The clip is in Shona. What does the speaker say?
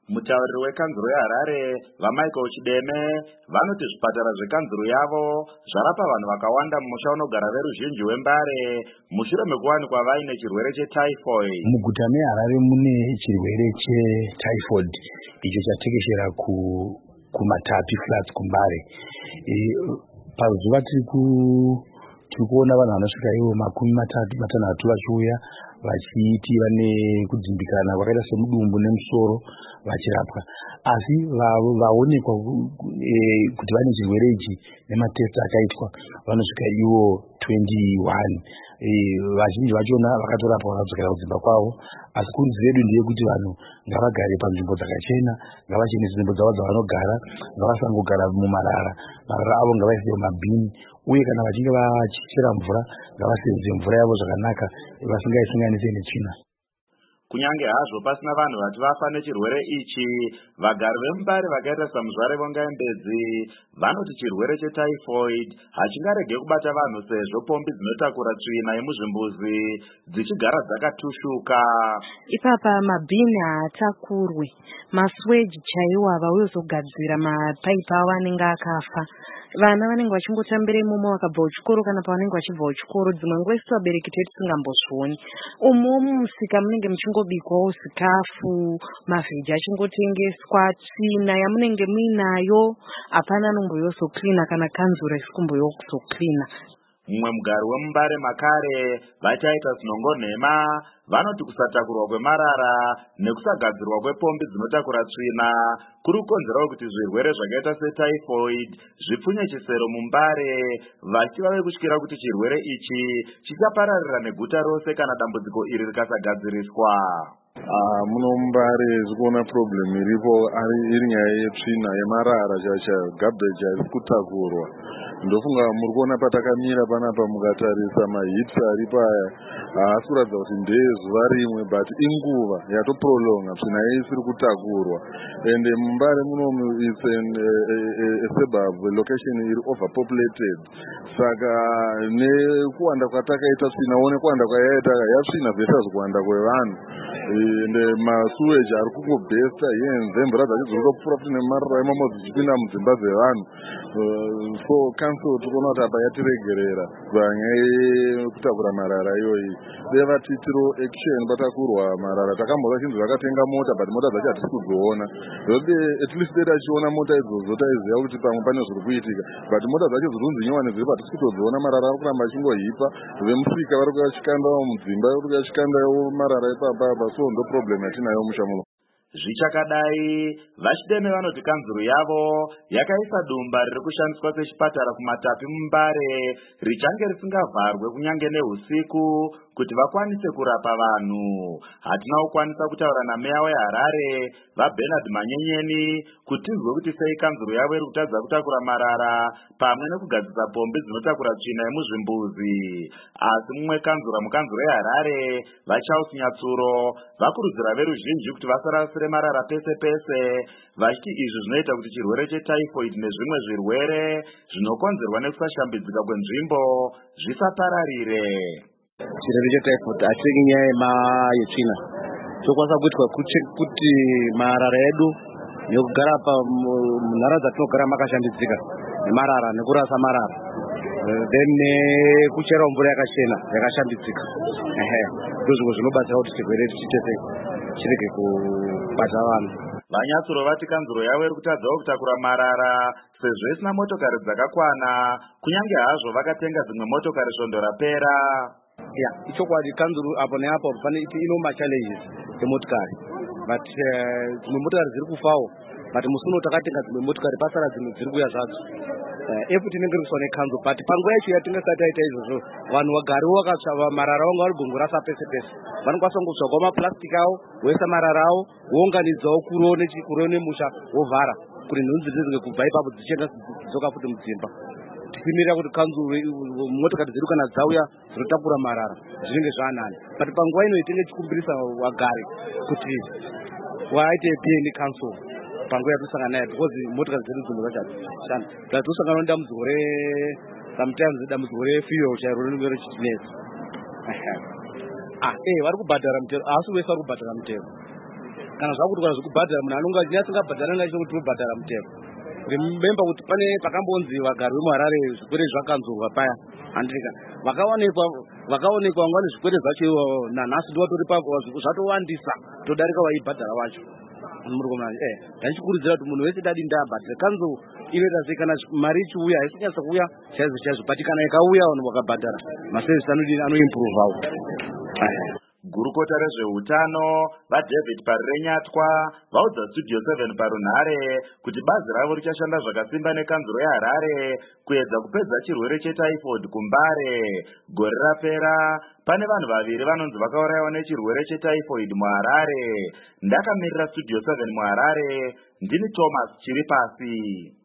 Mutauriri wekanzuro yeHarare vaMichael Chideme vanoti zvipatara zvekanzuro yavo zvarapa vanhu vakawanda mumusha unogara veruzhinji wembare mushure mekuwanikwa vaine chirwere chetyphoid. Muguta meHarare mune chirwere chetyphoid icho chatekeshera kuMatapi flats kumbare. Pazuva tiri kuona vanhu vanosvika ivo 36 vachiuya vachiti vane kudzimbikana kwakaita semudumbu nemusoro vachirapwa, asi vaonekwa kuti vane chirwere ichi nematest akaitwa vanosvika ivo 21. Vazhinji vachona vakatorapwa vakadzokera kudzimba kwavo, asi kurudziro yedu ndeyekuti vanhu ngavagare panzvimbo dzakachena, ngavachenese nzvimbo dzavo dzavanogara, ngavasangogara mumarara, marara avo ngavaise mumabhini, uye kana vachinge vachichera mvura ngavasenzese mvura yavo zvakanaka vasingaisanganise netsvina. Kunyange hazvo pasina vanhu vati vafa nechirwere ichi, vagari veMbare vakaita saMuzvare Vongaembedzi vanoti chirwere chetyphoid hachingarege kubata vanhu sezvo pombi dzinotakura tsvina yemuzvimbuzi dzichigara dzakatushuka. Ipapa mabhini haatakurwe, masweji chaiwo havauye kuzogadzira mapaipi avo anenge akafa. Vana vanenge vachingotambira imomo vakabva kuchikoro kana pavanenge vachibva kuchikoro, dzimwe nguva isu vabereki tedu tisingambozvioni. Umo mumusika munenge muchingobikwawo zikafu, mavheji achingotengeswa, tsvina yamunenge muinayo hapana anomboyozoklina kana kanzuro isikumboyozoklina. Mumwe mugari weMbare Makare vachaita sinongo nhema vanoti kusatakurwa kwemarara nekusagadzirwa kwepombi dzinotakura tsvina kuri kukonzerawo kuti zvirwere zvakaita setyphoid zvipfunye chisero muMbare, vachiva vekutyira kuti chirwere ichi chichapararira neguta rose kana dambudziko iri rikasagadziriswa. Muno muMbare zikuona problem iripo iri nyaya yetsvina yemarara chachayo, garbage ari kutakurwa. Ndofunga muri kuona patakamira panapa mukatarisa mahips ari paya haasi kuratidza kuti ndezuva rimwe, but inguva yatoprolonga tsvina isiri kutakurwa. And muMbare munomu it's a suburb location iri overpopulated, saka nekuwanda kwatakaita tsvina nekuwanda kwayaita yatsvina versus kuwanda kwevanhu, ende masuweji ari kungobhesta yenze mvura dzachizori kupfuura futi nemarara imomo dzichipinda mudzimba dzevanhu. So council tikuona kuti apa yatiregerera panyaya yekutakura marara iyoyi. Deva titiro action patakurwa marara, takambova chinzi vakatenga mota but mota dzacho hatisi kudziona. At least data achiona mota idzodzo taiziva kuti pamwe pane zviri kuitika, but mota dzacho dziri kunzi nyowani dziri patisi kutodziona. Marara ari kuramba achingohipa, vemusika vari kuyashikandawo mudzimba, vari kuyashikandawo marara ipapapa. So ndo problem yatinayo musha muno. Zvichakadai, vaChideme vanoti kanzuro yavo yakaisa dumba riri kushandiswa sechipatara kuMatapi muMbare richange risingavharwe kunyange neusiku kuti vakwanise kurapa vanhu. Hatina kukwanisa kutaura nameya weHarare vaBernard Manyenyeni kuti tizwe kuti sei kanzuro yavo iri kutadza kutakura marara pamwe nekugadzisa pombi dzinotakura tsvina yemuzvimbuzi. Asi mumwe kanzura mukanzuro yeHarare vaCharles Nyatsuro vakurudzira veruzhinji kuti vasarasire marara pese pese, vachiti izvi zvinoita kuti chirwere chetyphoid nezvimwe zvirwere zvinokonzerwa nekusashambidzika kwenzvimbo zvisapararire. Chirwere chetyphoid hachiri nyaya yetsvina, chokwanisa kuitwa kuti marara edu nekugara munharaunda dzatinogara makashambidzika nemarara nekurasa marara, then nekuchera mvura yakachena yakashambidzika. Ndozvimwe zvinobatsira kuti chirwere chichese chirege kubata vanhu. VaNyatsuro vati kanzuro yavo iri kutadzawo kutakura marara sezvo isina motokari dzakakwana, kunyange hazvo vakatenga dzimwe motokari svondo rapera. Ichokwadi kanzuro apo neapo pane ino machallenges emotokari, but dzimwe motokari dziri kufawo, but musi uno takatenga dzimwe motokari pasara dzimwe dziri kuuya zvadzo. Efuti inenge iri kuiswa nekanzuro, but panguva yacho yatingasati taita izvozvo vanhu vagariwo vakatsvava marara vanga vari kugongorasa pese pese. Vanokwanisa kungotsvagawo mapurasitiki avo voisa marara avo vounganidzawo kuro nemusha vovhara kuti nhunzi dzizinge kubva ipapo dzichienda dzidzoka futi mudzimba. Tichimirira kuti kanzuro motokari dzedu kana dzauya dzinotakura marara zvinenge zvaanani, but panguva ino itinge tichikumbirisa vagari kuti vaite pni council panguva yatisangana nayo, because motokari dzedu dzimwe zacho hadzishanda. Tatisangana nedambudziko refuel chairo rinenge richitinetsa. Vari kubhadhara mutero, asi vese vari kubhadhara mutero. kana zvakuti kana zvekubhadhara munhu anonga asingabhadhara anga achiti kuti tobhadhara mutemo. Remember kuti pane pakambonzi vagari vemuHarare zvirwere zvakanzurwa paya handika vakaonekwa vangane zvirwere zvacho nanhasi ndivatori zvatowandisa todarika vaibhadhara vacho. Ndachikurudzira kuti munhu wese dadi ndabhadhara kanzuru inoita sei kana mari ichiuya haisinyatsa kuuya chaizvo chaizvo but kana ikauya vanhu vakabhadhara masevhisi anoimpuruvawo. Gurukota rezveutano vaDavid Parirenyatwa vaudza Studio 7 parunhare kuti bazi ravo richashanda zvakasimba nekanzuro yeHarare kuedza kupedza chirwere chetyphoid kuMbare. Gore rapera pane vanhu vaviri vanonzi vakaurayiwa nechirwere chetyphoid muHarare. Ndakamirira Studio 7 muHarare, ndini Thomas Chiripasi.